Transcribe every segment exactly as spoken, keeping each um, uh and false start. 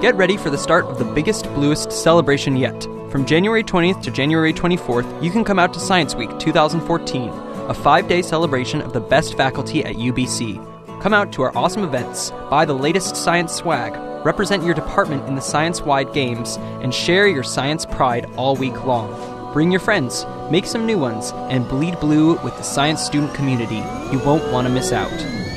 Get ready for the start of the biggest, bluest celebration yet. From January twentieth to January twenty-fourth, you can come out to Science Week twenty fourteen, a five-day celebration of the best faculty at U B C. Come out to our awesome events, buy the latest science swag, represent your department in the science-wide games, and share your science pride all week long. Bring your friends, make some new ones, and bleed blue with the science student community. You won't want to miss out.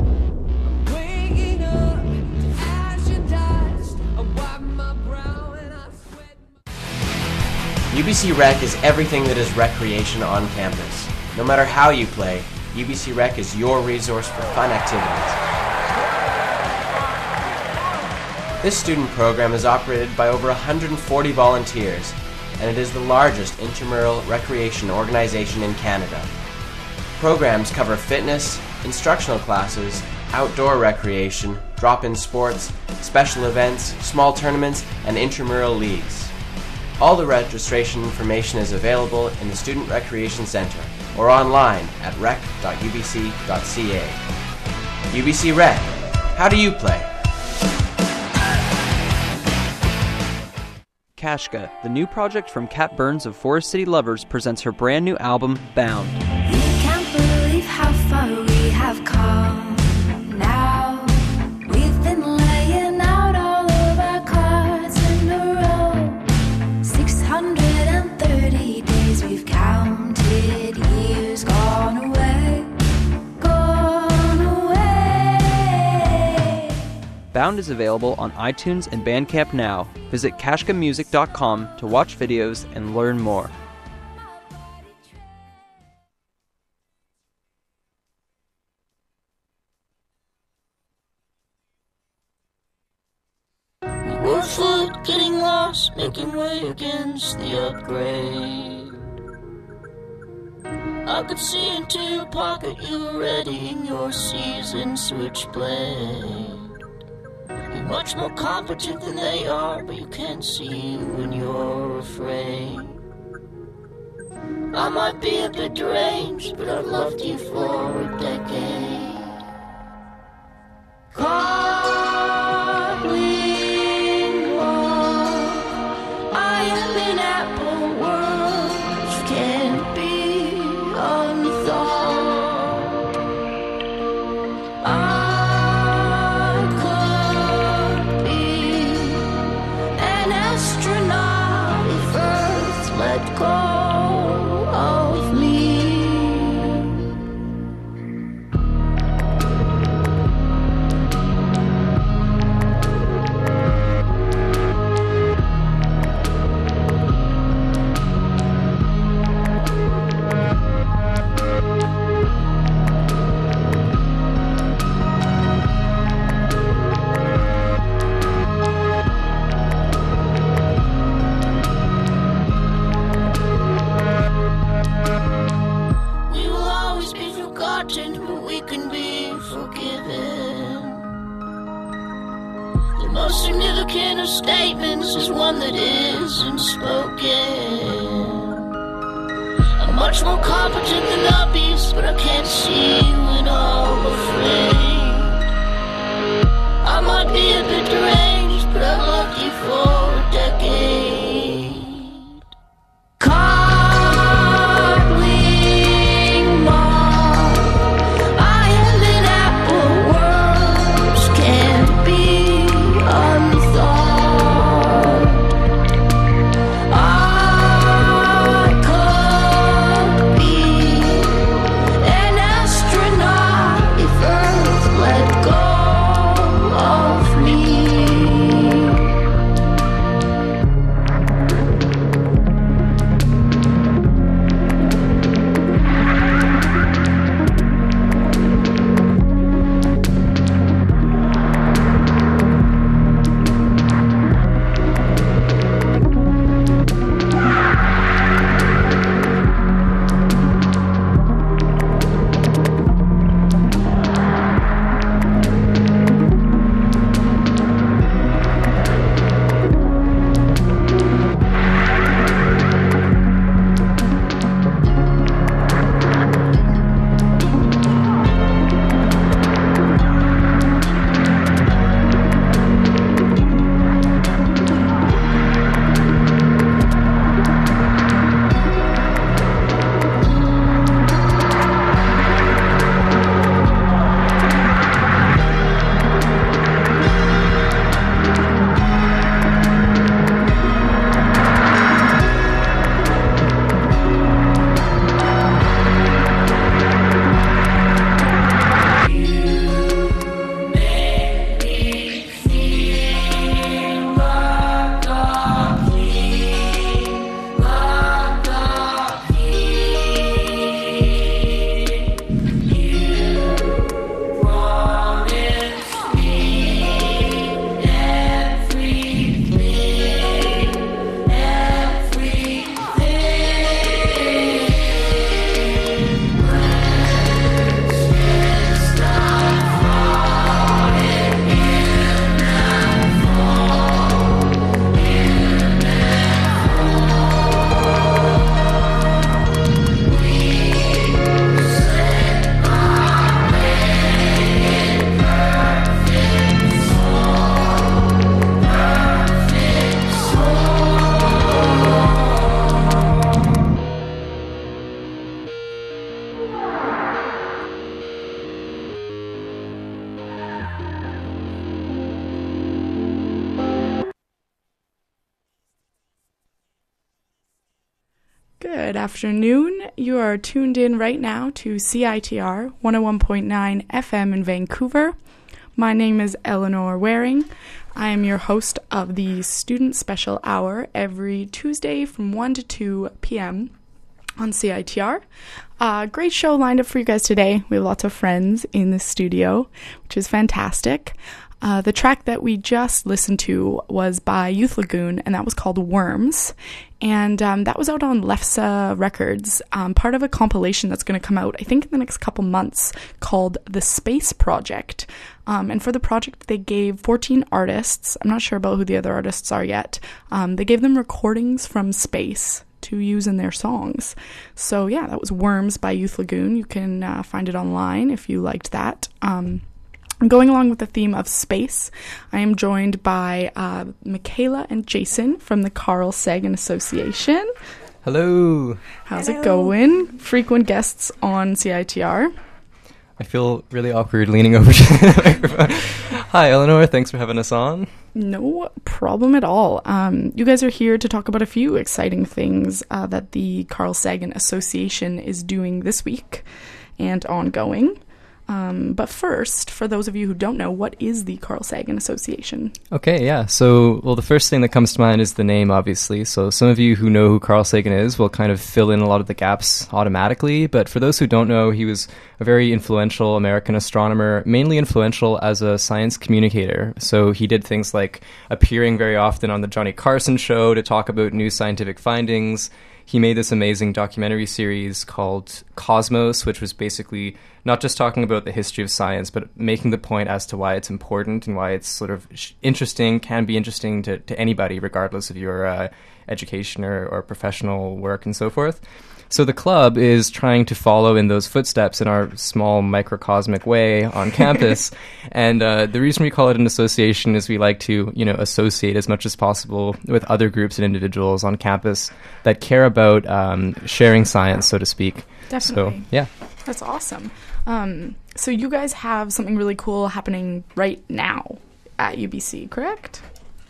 U B C Rec is everything that is recreation on campus. No matter how you play, U B C Rec is your resource for fun activities. This student program is operated by over one hundred forty volunteers, and it is the largest intramural recreation organization in Canada. Programs cover fitness, instructional classes, outdoor recreation, drop-in sports, special events, small tournaments, and intramural leagues. All the registration information is available in the Student Recreation Center or online at rec dot u b c dot c a. U B C Rec, how do you play? Kashka, the new project from Kat Burns of Forest City Lovers, presents her brand new album, Bound. We can't believe how far we have come now. We've been laying out all of our cards in a row. six hundred thirty days we've counted, years gone away, gone away. Bound is available on iTunes and Bandcamp now. Visit kashka music dot com to watch videos and learn more. We're foot getting lost, making way against the upgrade. I could see into your pocket, you were readying your season switchblade. You're much more competent than they are, but you can't see when you're afraid. I might be a bit deranged, but I've loved you for a decade. Carling love, I am in apple world, which can't be unthought. I could be an astronaut if Earth let go of me. We will always be forgotten, but we can be forgiven. The most significant of statements is one that isn't spoken. I'm much more competent than the beast, but I can't see when I'm afraid. I might be a bit deranged, but I've loved you for a decade. Carling moth, I am an apple world, which can't be unthought. I could be an astronaut if Earth Good afternoon. You are tuned in right now to C I T R one oh one point nine F M in Vancouver. My name is Eleanor Waring. I am your host of the Student Special Hour every Tuesday from one to two p.m. on C I T R. Uh, great show lined up for you guys today. We have lots of friends in the studio, which is fantastic. Uh, the track that we just listened to was by Youth Lagoon, and that was called Worms. And um, that was out on Lefse Records, um, part of a compilation that's going to come out, I think, in the next couple months, called The Space Project. Um, and for the project, they gave fourteen artists. I'm not sure about who the other artists are yet. Um, they gave them recordings from space to use in their songs. So, yeah, that was Worms by Youth Lagoon. You can uh, find it online if you liked that. Um Going along with the theme of space, I am joined by uh, Michaela and Jason from the Carl Sagan Association. Hello. How's Hello. it going? Frequent guests on C I T R. I feel really awkward leaning over to the microphone. Hi, Eleanor. Thanks for having us on. No problem at all. Um, you guys are here to talk about a few exciting things uh, that the Carl Sagan Association is doing this week and ongoing. Um, but first, for those of you who don't know, what is the Carl Sagan Association? Okay, yeah. So, well, the first thing that comes to mind is the name, obviously. So some of you who know who Carl Sagan is will kind of fill in a lot of the gaps automatically. But for those who don't know, he was a very influential American astronomer, mainly influential as a science communicator. So he did things like appearing very often on the Johnny Carson show to talk about new scientific findings. He made this amazing documentary series called Cosmos, which was basically not just talking about the history of science, but making the point as to why it's important and why it's sort of sh- interesting, can be interesting to, to anybody, regardless of your uh, education or, or professional work and so forth. So the club is trying to follow in those footsteps in our small microcosmic way on campus. And uh, the reason we call it an association is we like to, you know, associate as much as possible with other groups and individuals on campus that care about um, sharing science, so to speak. Definitely. So, yeah. That's awesome. Um, so you guys have something really cool happening right now at U B C, correct?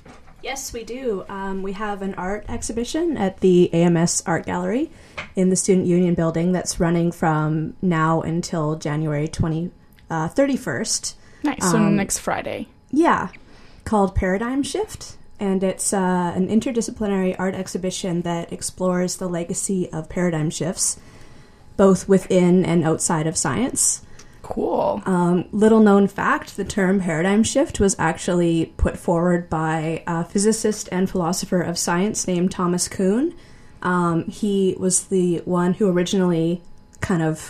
Yes, we do. Um, we have an art exhibition at the A M S Art Gallery in the Student Union building that's running from now until January twentieth, uh, thirty-first. Nice. So Um, next Friday. Yeah, called Paradigm Shift. And it's uh, an interdisciplinary art exhibition that explores the legacy of paradigm shifts, both within and outside of science. Cool. Um, little known fact, the term paradigm shift was actually put forward by a physicist and philosopher of science named Thomas Kuhn. Um, he was the one who originally kind of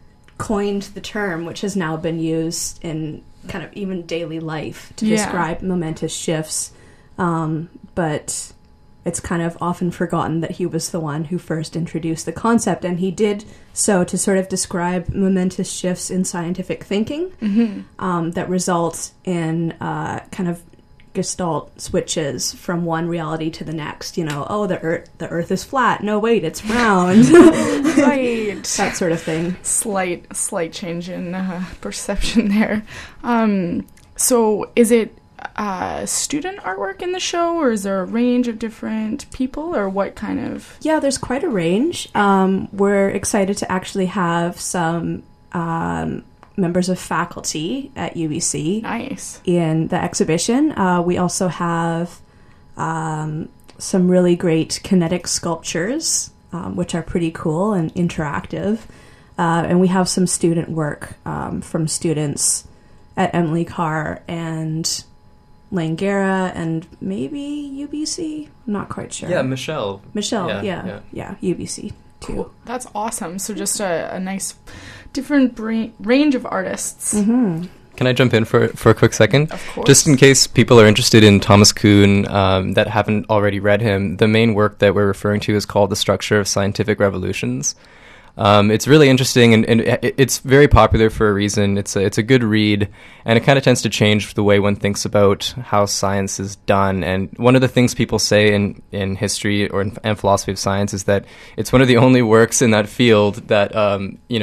coined the term, which has now been used in kind of even daily life to Yeah. describe momentous shifts. Um, but it's kind of often forgotten that he was the one who first introduced the concept, and he did so to sort of describe momentous shifts in scientific thinking Mm-hmm. um, that result in uh, kind of gestalt switches from one reality to the next. You know, oh, the earth, the earth is flat. No, wait, it's round. Right. That sort of thing. Slight, slight change in uh, perception there. Um, so is it uh, student artwork in the show, or is there a range of different people, or what kind of... Yeah, there's quite a range. Um, we're excited to actually have some um, members of faculty at U B C Nice. in the exhibition. Uh, we also have um, some really great kinetic sculptures, um, which are pretty cool and interactive. Uh, and we have some student work um, from students at Emily Carr and Langara and maybe U B C. I'm not quite sure. Yeah, Michelle. Michelle, Yeah, yeah, yeah. yeah, U B C too. Cool. That's awesome. So just a, a nice different bra- range of artists. Mm-hmm. Can I jump in for, for a quick second? Of course. Just in case people are interested in Thomas Kuhn um, that haven't already read him, the main work that we're referring to is called The Structure of Scientific Revolutions. Um, it's really interesting, and, and it, it's very popular for a reason. It's a, it's a good read, and it kind of tends to change the way one thinks about how science is done. And one of the things people say in, in history or in and philosophy of science is that it's one of the only works in that field that, um, you know,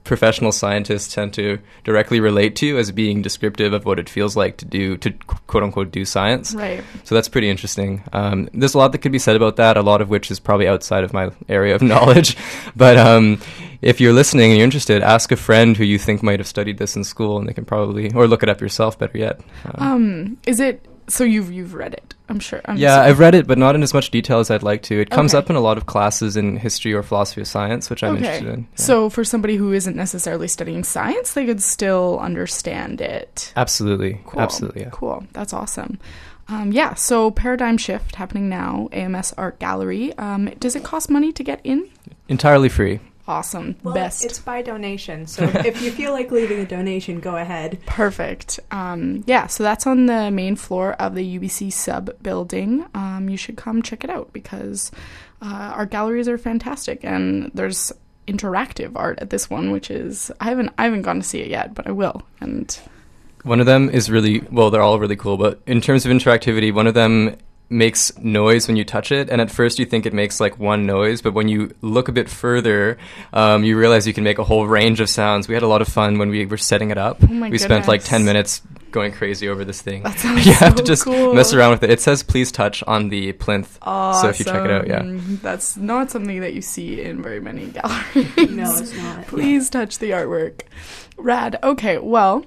professional scientists tend to directly relate to as being descriptive of what it feels like to do, to quote unquote do science. Right. So that's pretty interesting. Um, there's a lot that could be said about that, a lot of which is probably outside of my area of knowledge. But um, if you're listening and you're interested, ask a friend who you think might have studied this in school, and they can probably, or look it up yourself, better yet. Um, Um, is it, so you've, you've read it, I'm sure. I'm yeah, sorry. I've read it, but not in as much detail as I'd like to. It comes Okay. up in a lot of classes in history or philosophy of science, which I'm interested in. Yeah. So for somebody who isn't necessarily studying science, they could still understand it. Absolutely. Cool. Absolutely, yeah. Cool. That's awesome. Um, yeah, so Paradigm Shift happening now, A M S Art Gallery. Um, does it cost money to get in? Entirely free. Awesome. Well, Best. it's by donation, so if you feel like leaving a donation, go ahead. Perfect. Um, yeah, so that's on the main floor of the U B C sub building. Um, you should come check it out because uh, our galleries are fantastic, and there's interactive art at this one, which is I haven't I haven't gone to see it yet, but I will. And One of them is really, well, they're all really cool, but in terms of interactivity, one of them makes noise when you touch it, and at first you think it makes like one noise, but when you look a bit further, um, you realize you can make a whole range of sounds. We had a lot of fun when we were setting it up. Oh my we spent like goodness. ten minutes going crazy over this thing. That sounds You have so to just cool. mess around with it. It says please touch on the plinth. awesome. So if you check it out, yeah. That's not something that you see in very many galleries. No, it's not. Please touch the artwork. Rad. Okay, well,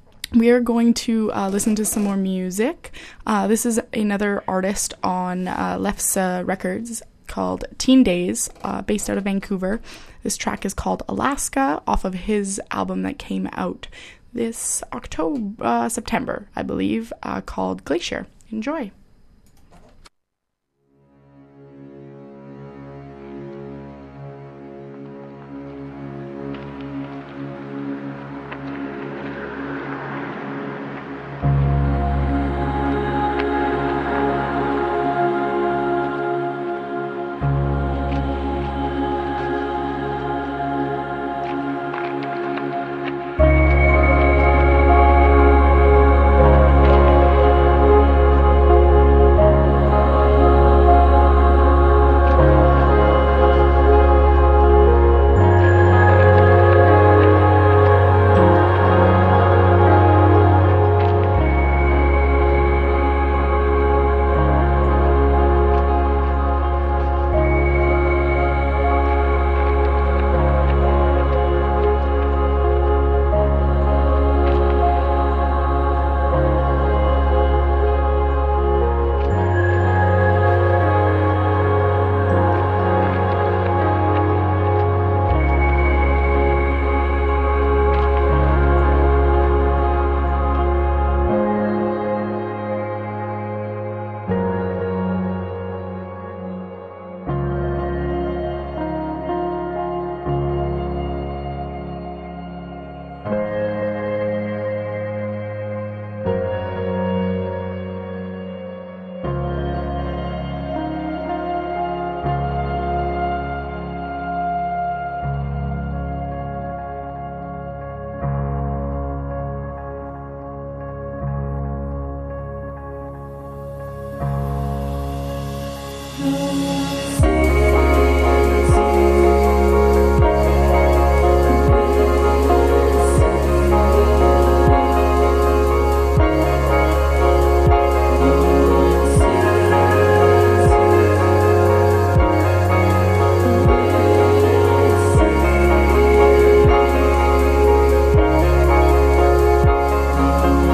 we are going to uh, listen to some more music. Uh, this is another artist on uh, Lefse Records called Teen Days, uh, based out of Vancouver. This track is called Alaska, off of his album that came out this October, uh, September, I believe, uh, called Glacier. Enjoy.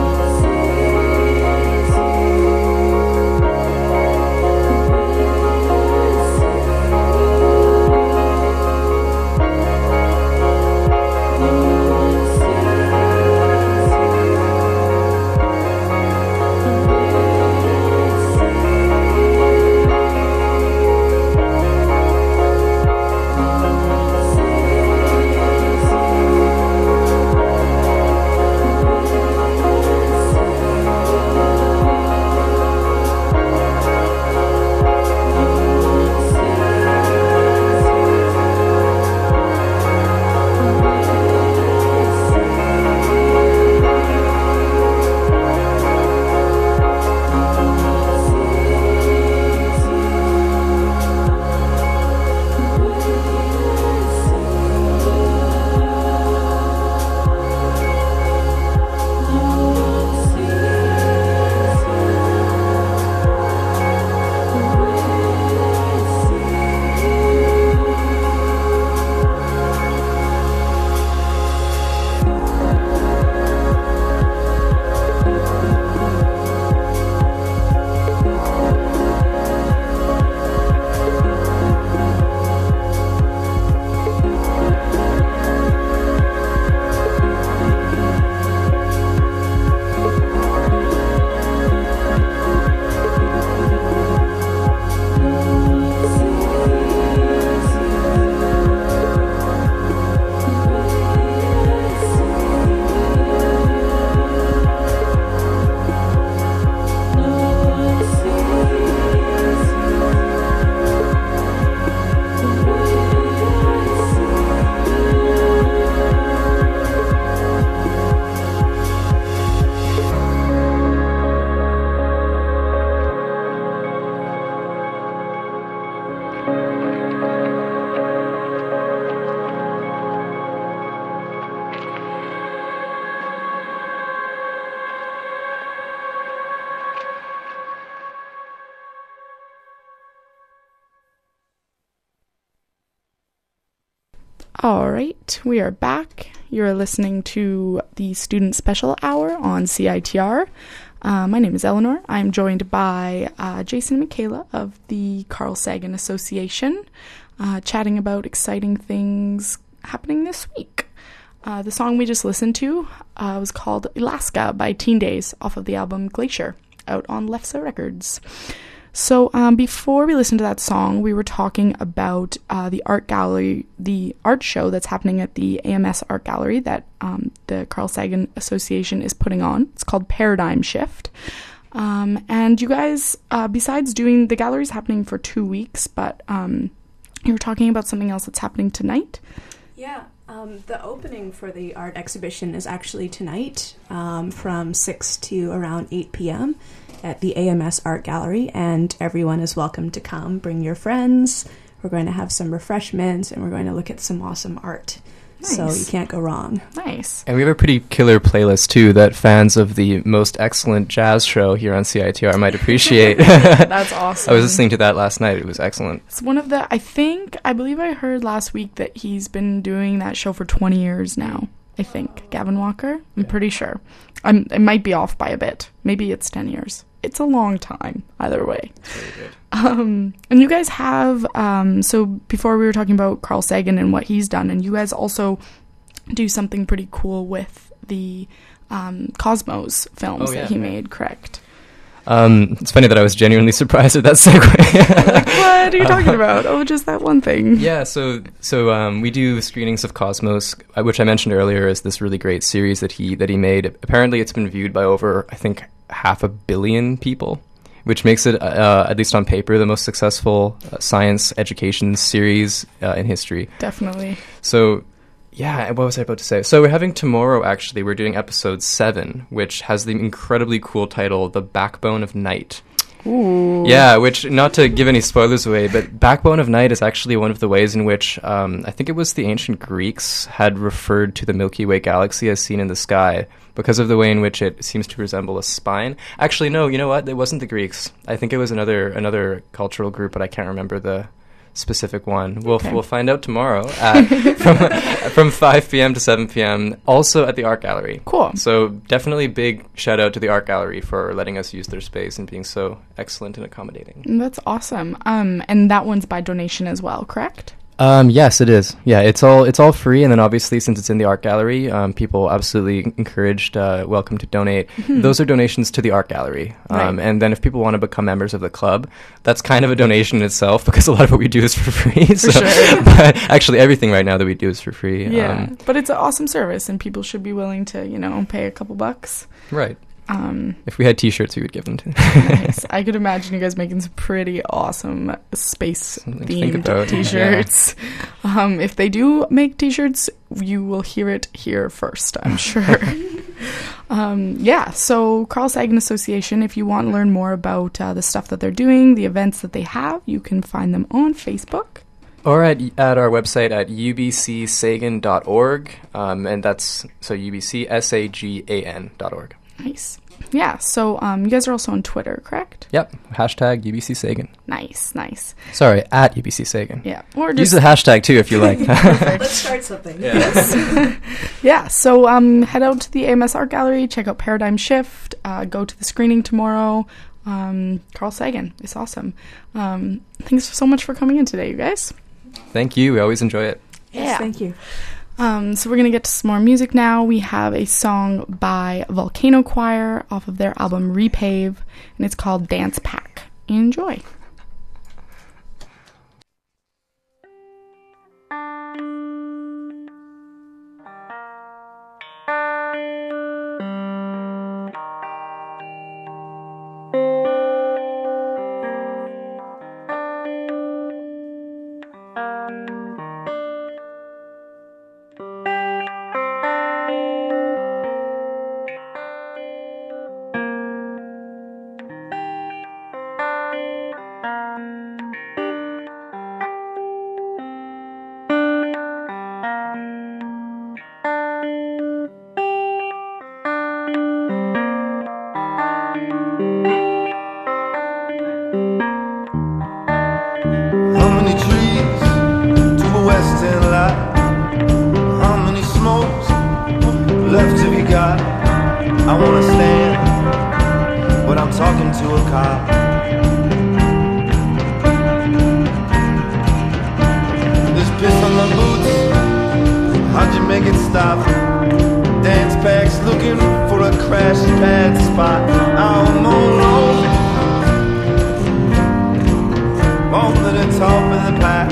Thank All right, we are back. You're listening to the Student Special Hour on C I T R. Uh, my name is Eleanor. I'm joined by uh, Jason and Michaela of the Carl Sagan Association, uh, chatting about exciting things happening this week. Uh, the song we just listened to uh, was called Alaska by Teen Days off of the album Glacier, out on Lefse Records. So um, before we listened to that song, we were talking about uh, the art gallery, the art show that's happening at the A M S Art Gallery that um, the Carl Sagan Association is putting on. It's called Paradigm Shift. Um, and you guys, uh, besides doing, the gallery's happening for two weeks, but um, you were talking about something else that's happening tonight? Yeah. Um, the opening for the art exhibition is actually tonight um, from six to around eight p.m. at the A M S Art Gallery, and everyone is welcome to come. Bring your friends. We're going to have some refreshments, and we're going to look at some awesome art. Nice. So you can't go wrong. Nice. And we have a pretty killer playlist, too, that fans of the most excellent jazz show here on C I T R might appreciate. That's awesome. I was listening to that last night. It was excellent. It's one of the, I think, I believe I heard last week that he's been doing that show for twenty years now, I think. Gavin Walker? I'm Yeah. pretty sure. I'm, it might be off by a bit. Maybe it's ten years. It's a long time, either way. Very good. Um, and you guys have, um, so before we were talking about Carl Sagan and what he's done, and you guys also do something pretty cool with the um, Cosmos films Oh, yeah, that he right. made, correct? Um, it's funny that I was genuinely surprised at that segue. Like, what are you talking about? Oh, just that one thing. Yeah, so so um, we do screenings of Cosmos, uh, which I mentioned earlier is this really great series that he that he made. Apparently, it's been viewed by over, I think, half a billion people, which makes it, uh, at least on paper, the most successful uh, science education series uh, in history. Definitely. So, yeah, what was I about to say? So we're having tomorrow, actually, we're doing episode seven, which has the incredibly cool title, The Backbone of Night. Ooh. Yeah, which, not to give any spoilers away, but Backbone of Night is actually one of the ways in which, um, I think it was the ancient Greeks had referred to the Milky Way galaxy as seen in the sky, because of the way in which it seems to resemble a spine. Actually, no, you know what? It wasn't the Greeks. I think it was another another cultural group, but I can't remember the specific one. We'll Okay. we'll find out tomorrow at, from from five p.m. to seven p.m. also at the Art Gallery. Cool. So definitely big shout out to the Art Gallery for letting us use their space and being so excellent and accommodating. That's awesome. Um, and that one's by donation as well, correct? Um, yes, it is. Yeah, it's all it's all free, and then obviously since it's in the Art Gallery, um, people absolutely encouraged, uh, welcome to donate. Those are donations to the Art Gallery, um, Right. and then if people want to become members of the club, that's kind of a donation in itself because a lot of what we do is for free. so, sure. But actually, everything right now that we do is for free. Yeah. Um, But it's an awesome service, and people should be willing to, you know, pay a couple bucks. right. Um, If we had T-shirts, we would give them to. nice. I could imagine you guys making some pretty awesome space Something to think themed about, t-shirts. Um, if they do make t-shirts, you will hear it here first, I'm sure. um, yeah, so Carl Sagan Association, if you want to learn more about uh, the stuff that they're doing, the events that they have, you can find them on Facebook. Or at, at our website at u b c sagan dot org, um, and that's so U B C S A G A N dot org. Nice. Yeah, so um, you guys are also on Twitter, correct? Yep, hashtag U B C Sagan. Nice, nice. Sorry, at U B C Sagan. Yeah, or Use just the hashtag too if you like. Let's start something. yeah. So um, head out to the A M S Art Gallery, check out Paradigm Shift, uh, go to the screening tomorrow. Um, Carl Sagan, it's awesome. Um, thanks so much for coming in today, you guys. Thank you. We always enjoy it. Yes, Yeah. thank you. Um, so we're gonna get to some more music now. We have a song by Volcano Choir off of their album Repave, and it's called Dance Pack. Enjoy. Thank into a car. There's piss on my boots, how'd you make it stop? Dance packs looking for a crash pad spot. I'm alone, on to the top of the pack.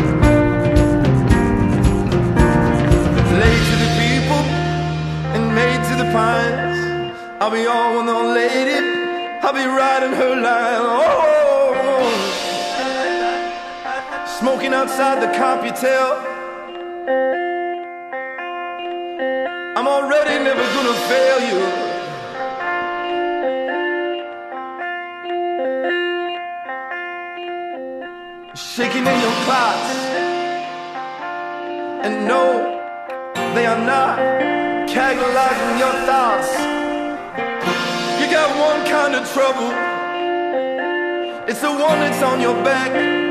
Laid to the people and made to the pines. I'll be on with no lady, I'll be riding her line. Oh, smoking outside the Computel. I'm already never gonna fail you. Shaking in your clots, and no, they are not cataloging your thoughts. You got one kind of trouble, it's the one that's on your back.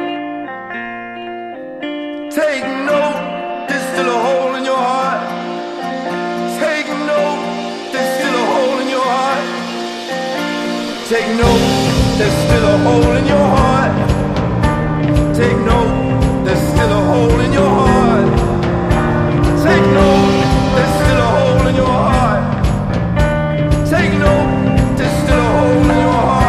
Take note, there's still a hole in your heart. Take note, there's still a hole in your heart. Take note, there's still a hole in your heart. Take note, there's still a hole in your heart. Take note, there's still a hole in your heart. Take note, there's still a hole in your heart.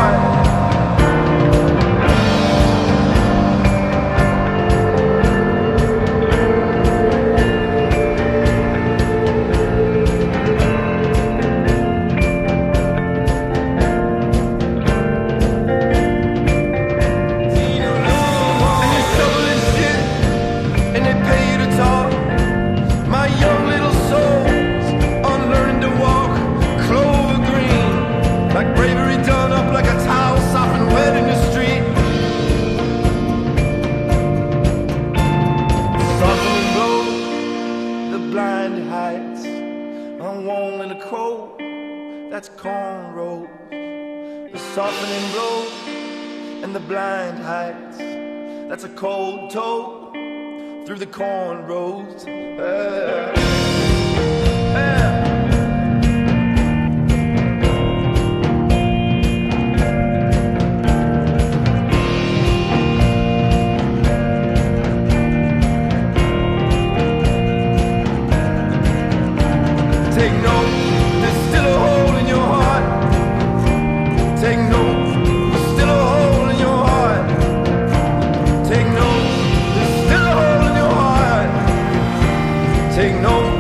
That's cornrows, the softening blows, and the blind heights. That's a cold toe through the cornrows. Uh, uh. Take note, there's still a hole in your heart. Take note, there's still a hole in your heart. Take note, there's still a hole in your heart. Take note.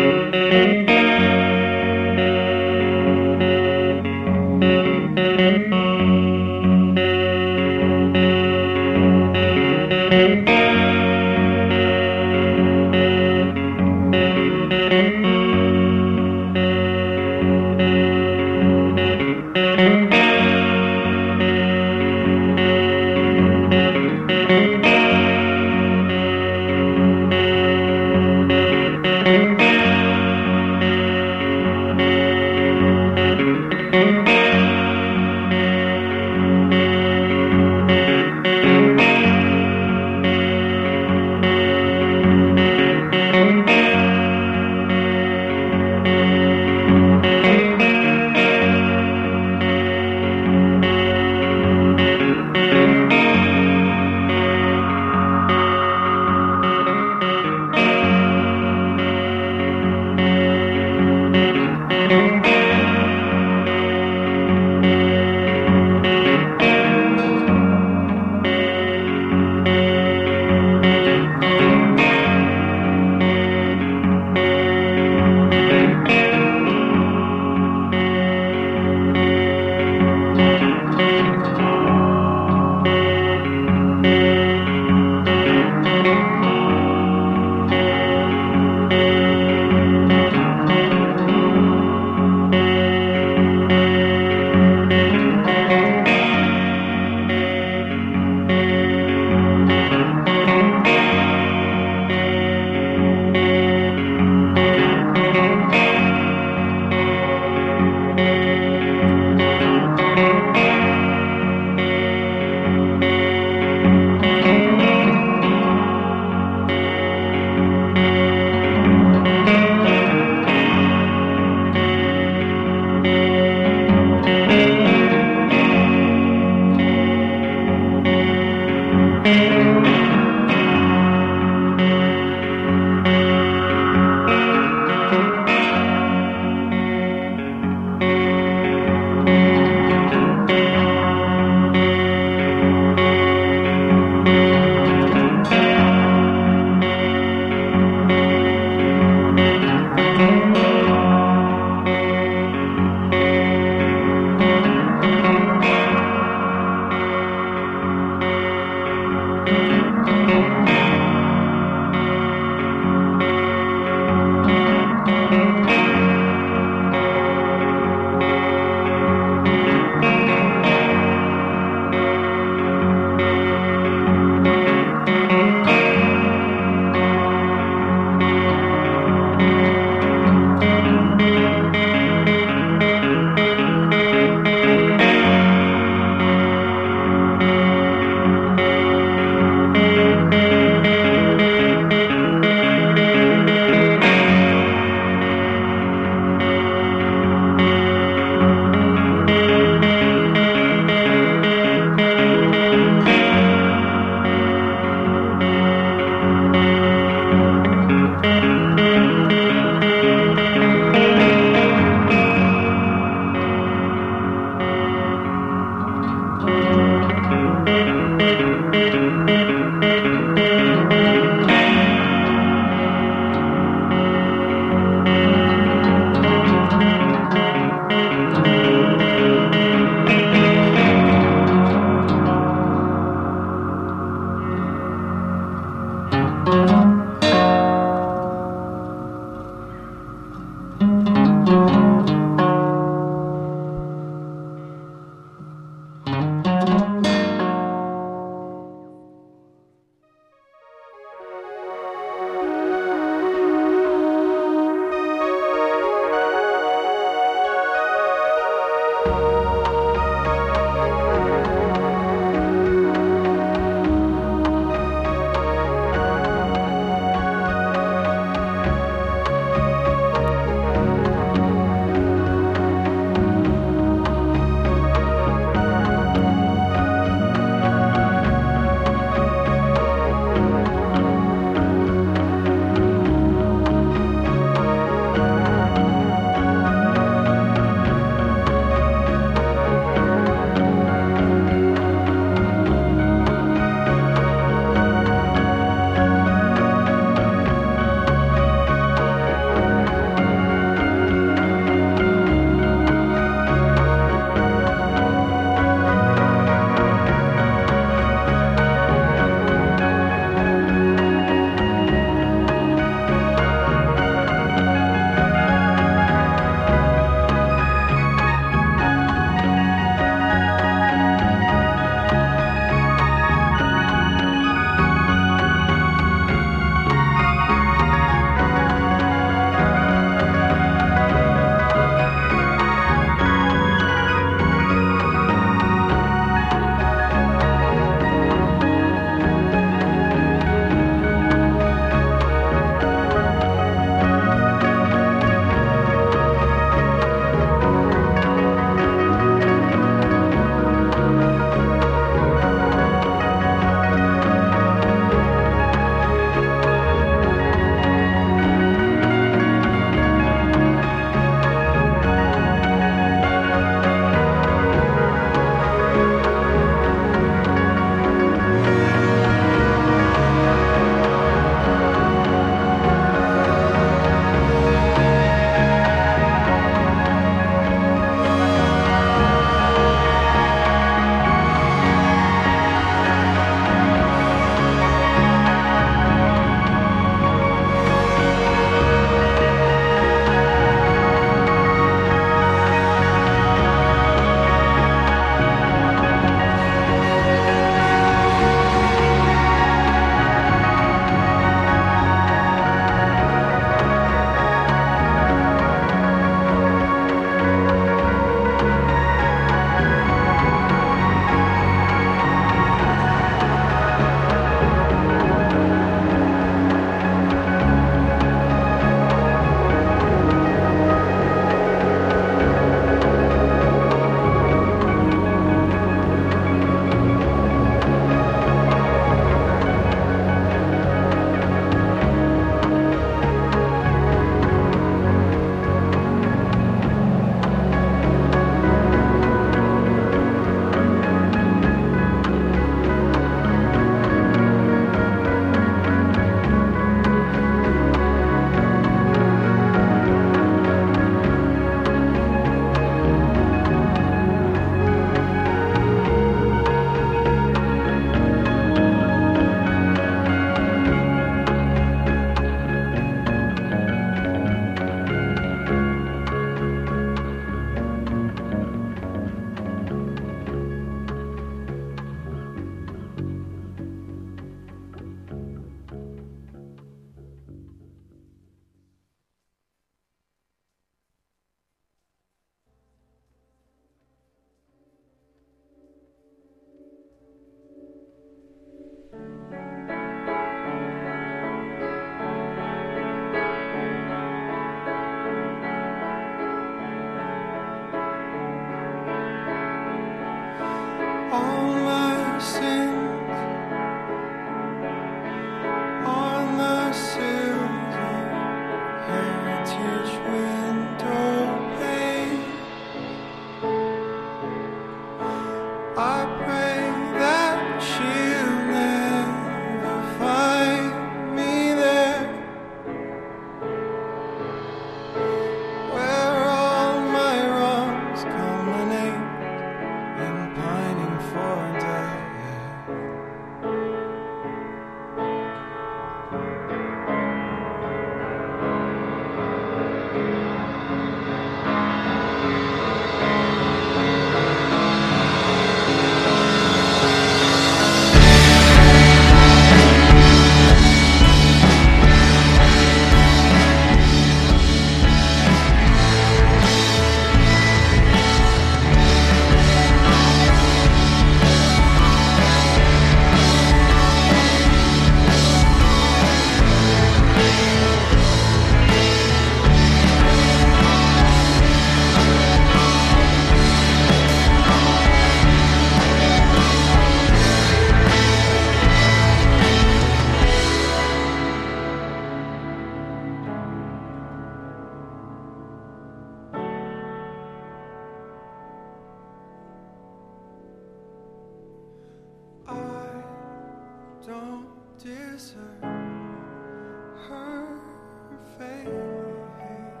don't deserve her fate,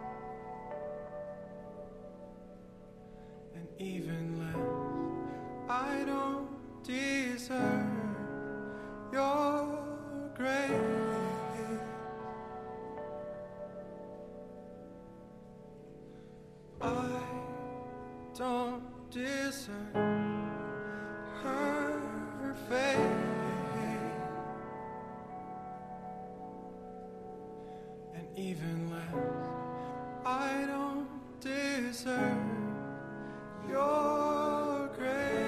and even less, I don't deserve your grace. I don't deserve her fate, and even less, I don't deserve your grace.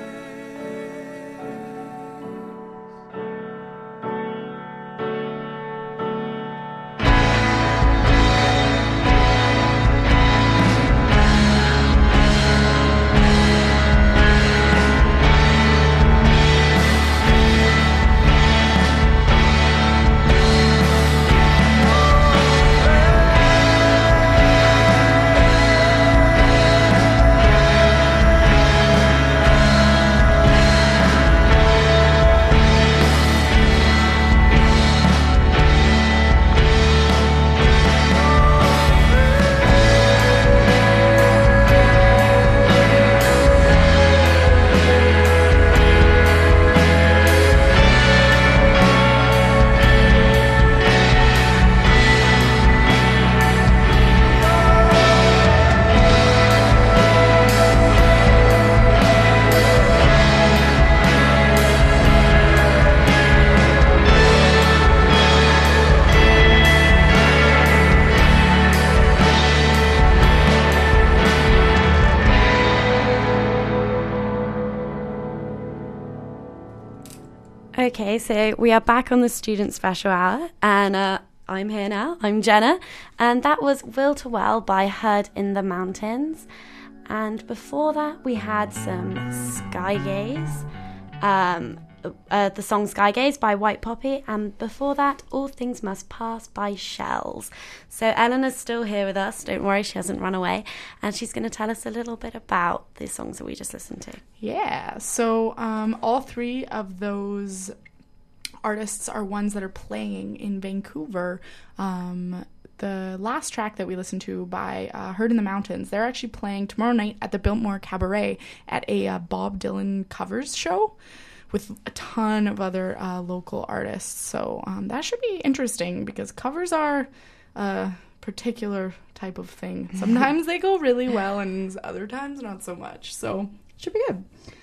Okay, so we are back on the Student Special Hour, and uh, I'm here now. I'm Jenna, and that was Will to Well by Heard in the Mountains. And before that, we had some Sky Gaze, um, uh, the song Sky Gaze by White Poppy, and before that, All Things Must Pass by Shells. So Eleanor's still here with us, don't worry, she hasn't run away, and she's going to tell us a little bit about the songs that we just listened to. Yeah, so um, all three of those artists are ones that are playing in Vancouver. Um, the last track that we listened to by uh, Heard in the Mountains, they're actually playing tomorrow night at the Biltmore Cabaret at a uh, Bob Dylan covers show with a ton of other uh, local artists. So um, that should be interesting because covers are a particular type of thing. Sometimes they go really well and other times not so much. So it should be good.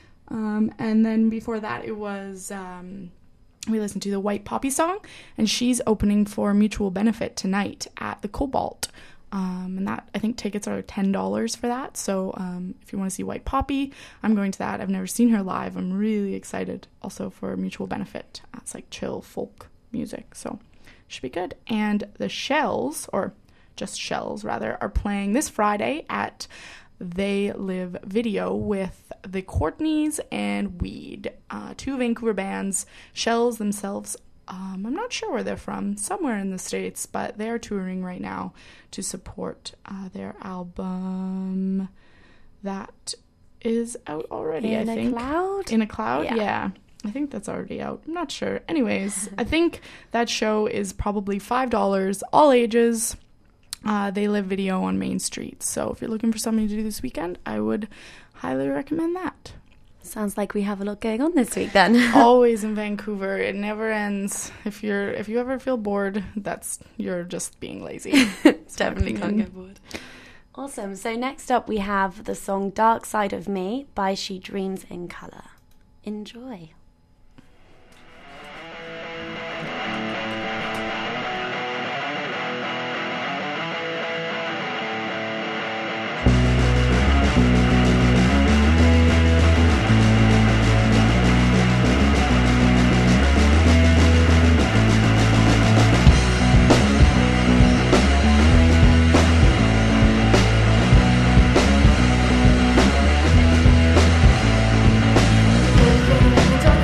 Um, and then before that, it was... Um, we listened to the White Poppy song, and she's opening for Mutual Benefit tonight at the Cobalt. Um, and that, I think tickets are ten dollars for that. So um, if you want to see White Poppy, I'm going to that. I've never seen her live. I'm really excited also for Mutual Benefit. It's like chill folk music, so should be good. And the Shells, or just Shells rather, are playing this Friday at They Live Video with the Courtneys and Weed, uh, two Vancouver bands. Shells themselves, um, I'm not sure where they're from, somewhere in the States, but they're touring right now to support uh, their album that is out already, In I a think. Cloud? In a Cloud? Yeah. yeah. I think that's already out. I'm not sure. Anyways, I think that show is probably five dollars, all ages. Uh, they Live Video on Main Street. So if you're looking for something to do this weekend, I would highly recommend that. Sounds like we have a lot going on this week then. Always in Vancouver. It never ends. If you're if you ever feel bored, that's you're just being lazy. Definitely can't get bored. Awesome. So next up we have the song Dark Side of Me by She Dreams in Colour. Enjoy. Dark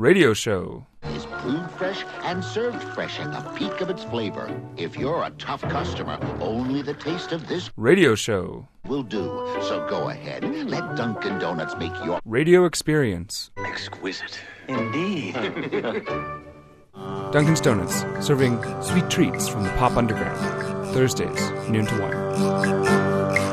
Radio show. Is brewed fresh and served fresh at the peak of its flavor. If you're a tough customer, only the taste of this Radio show will do. So go ahead, let Dunkin' Donuts make your radio experience exquisite. Indeed. Dunkin's Donuts, serving sweet treats from the pop underground. Thursdays, noon to one.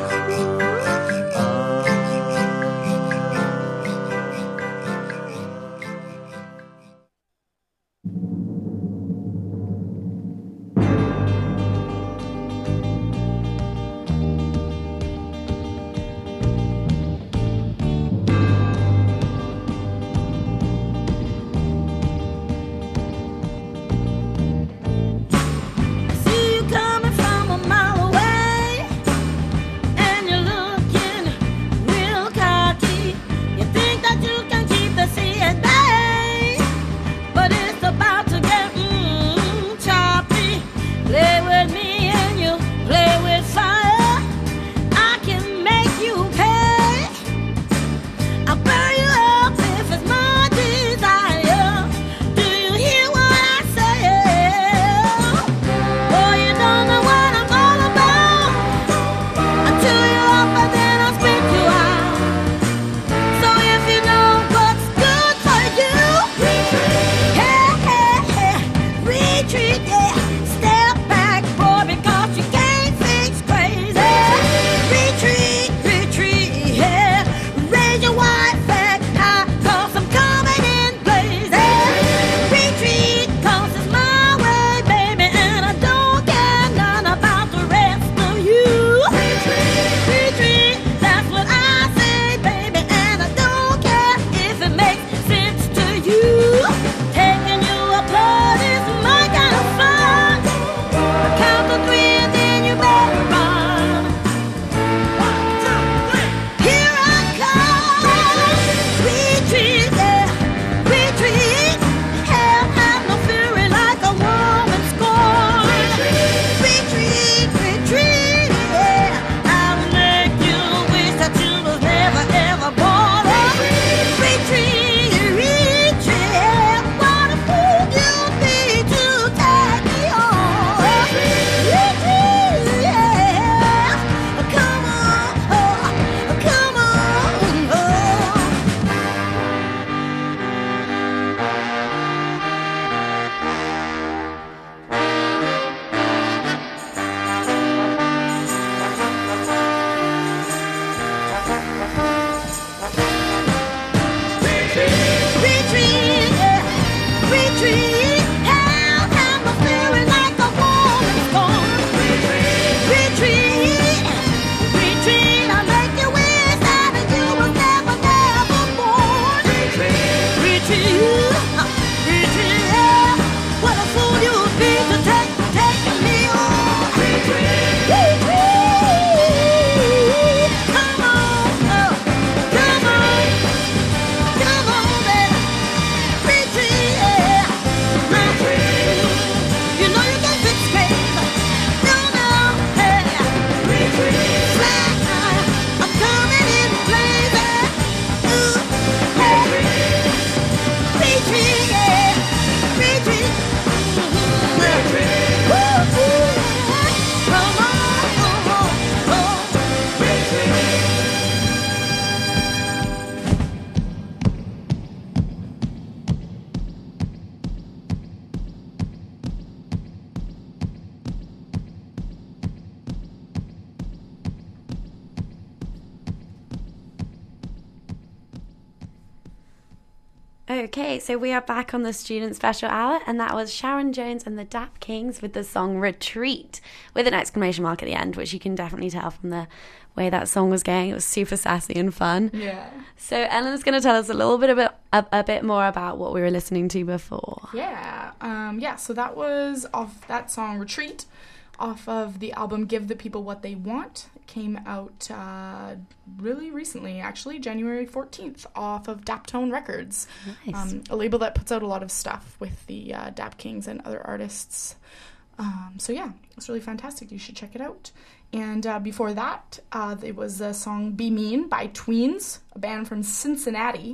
Okay, so we are back on the Student Special Hour, and that was Sharon Jones and the Dap Kings with the song Retreat, with an exclamation mark at the end, which you can definitely tell from the way that song was going. It was super sassy and fun. Yeah. So Ellen's going to tell us a little bit about a, a bit more about what we were listening to before. Yeah. Um, yeah, so that was off that song Retreat, off of the album Give the People What They Want. It came out uh, really recently, actually, January fourteenth, off of Daptone Records. Nice. Um, a label that puts out a lot of stuff with the uh, Dap Kings and other artists. Um, so yeah, it's really fantastic. You should check it out. And uh, before that, uh, there was the song Be Mean by Tweens, a band from Cincinnati.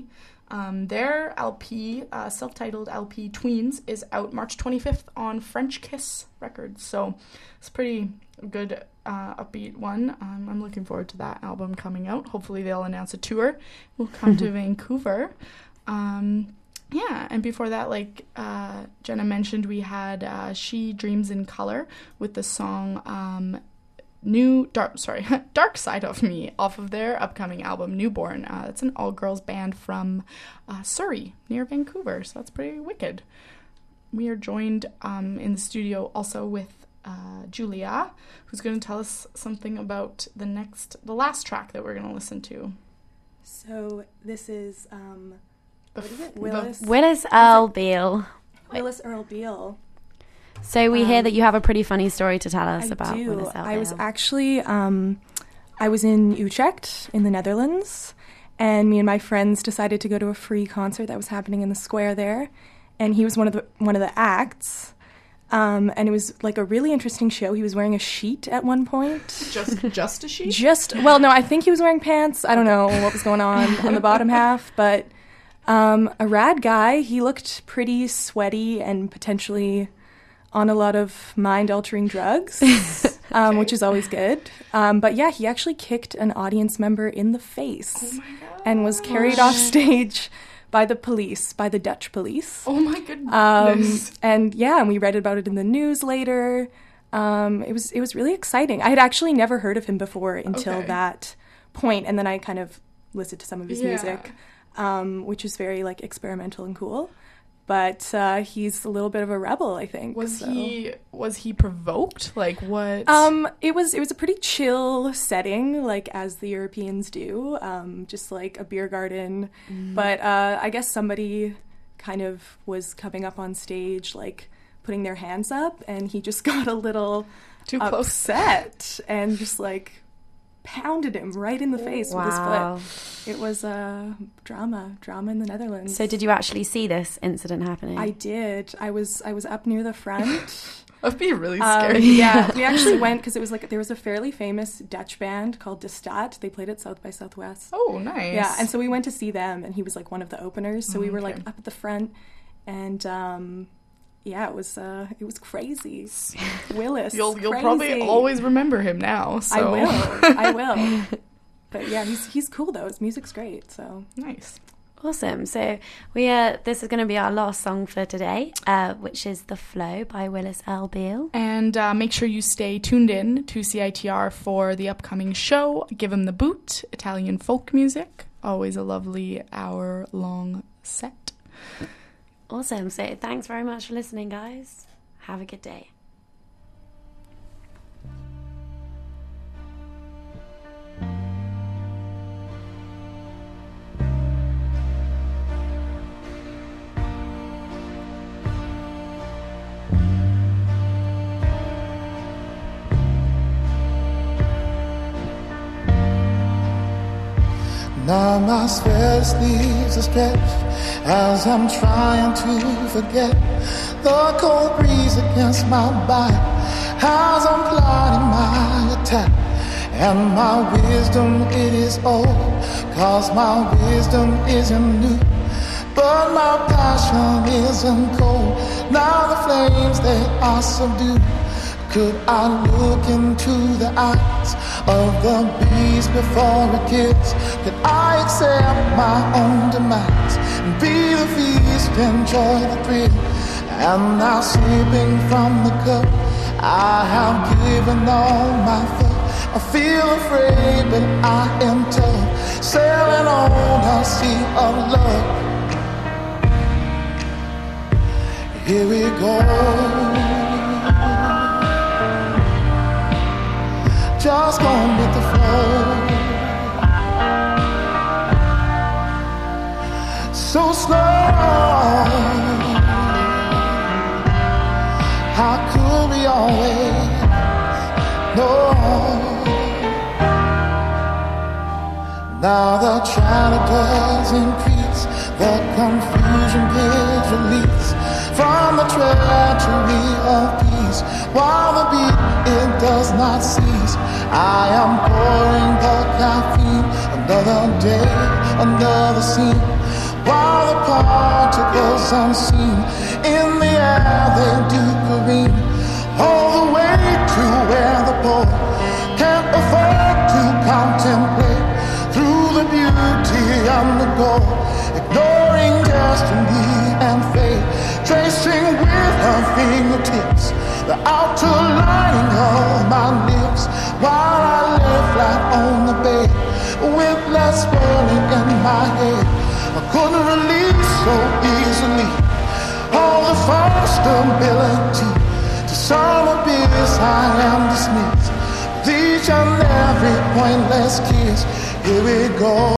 Um, their L P, uh, self-titled L P Tweens, is out March twenty-fifth on French Kiss Records. So it's pretty good uh, upbeat one. Um, I'm looking forward to that album coming out. Hopefully they'll announce a tour. We'll come to Vancouver. Um, yeah, and before that, like uh, Jenna mentioned, we had uh, She Dreams in Color with the song um, New Dark, sorry, Dark Side of Me off of their upcoming album Newborn. Uh, it's an all-girls band from uh, Surrey near Vancouver, so that's pretty wicked. We are joined um, in the studio also with uh, Julia, who's going to tell us something about the next, the last track that we're going to listen to. So this is um, what is it? The- Willis Willis Earl Beale. Willis Earl Beale. So we Um, hear that you have a pretty funny story to tell us I about do. Willis Earl I was Beale. actually um, I was in Utrecht in the Netherlands, and me and my friends decided to go to a free concert that was happening in the square there, and he was one of the one of the acts. Um, and it was like a really interesting show. He was wearing a sheet at one point. Just just a sheet? Just, well, no, I think he was wearing pants. I don't know what was going on on the bottom half, but um, a rad guy. He looked pretty sweaty and potentially on a lot of mind-altering drugs, um, Okay. which is always good. Um, but yeah, he actually kicked an audience member in the face and was carried off stage by the police, by the Dutch police. Oh my goodness. Um, and yeah, and we read about it in the news later. Um, it was it was really exciting. I had actually never heard of him before until Okay. that point, and then I kind of listened to some of his Yeah. music, um, which is very like experimental and cool. But uh, he's a little bit of a rebel, I think. Was so. he was he provoked? Like what? Um, it was it was a pretty chill setting, like as the Europeans do, um, just like a beer garden. Mm. But uh, I guess somebody kind of was coming up on stage, like putting their hands up, and he just got a little Too close. upset and just like pounded him right in the face Wow. with his foot. It was uh, drama, drama in the Netherlands. So did you actually see this incident happening? I did. I was I was up near the front. That'd be really Um, scary. yeah, we actually went because it was like there was a fairly famous Dutch band called De Stad. They played at South by Southwest. Oh, nice. Yeah, and so we went to see them, and he was like one of the openers. So we were like Okay. up at the front, and um, yeah, it was uh, it was crazy. Willis, You'll you'll crazy. probably always remember him now. So. I will. I will. But yeah, he's he's cool though. His music's great. So Nice. Awesome. So we uh, this is going to be our last song for today, uh, which is "The Flow" by Willis Earl Beale. And uh, make sure you stay tuned in to C I T R for the upcoming show. Give 'em the boot, Italian folk music. Always a lovely hour-long set. Awesome. So thanks very much for listening, guys. Have a good day. Now my sweat sleeves are stretched as I'm trying to forget the cold breeze against my body as I'm plotting my attack. And my wisdom, it is old, cause my wisdom isn't new, but my passion isn't cold. Now the flames, they are subdued. Could I look into the eyes of the beast before it kills? Could I accept my own demise and be the feast, enjoy the thrill? And now sipping from the cup, I have given all my thought. I feel afraid, but I am tough, sailing on a sea of love. Here we go. Just going with the flow, so slow. How could we always know? Now the chatter does increase, the confusion gives release from the treachery of peace. While the beat, it does not cease, I am pouring the caffeine. Another day, another scene. while the particles unseen in the air they do careen, all the way to where the poor can't afford to contemplate through the beauty and the gold, ignoring destiny and fate, tracing with her fingertips the outer lining of my lips, while I lay flat on the bed with less swirling in my head. I couldn't release so easily all the false stability. To some abyss I am dismissed, with each and every pointless kiss. Here we go.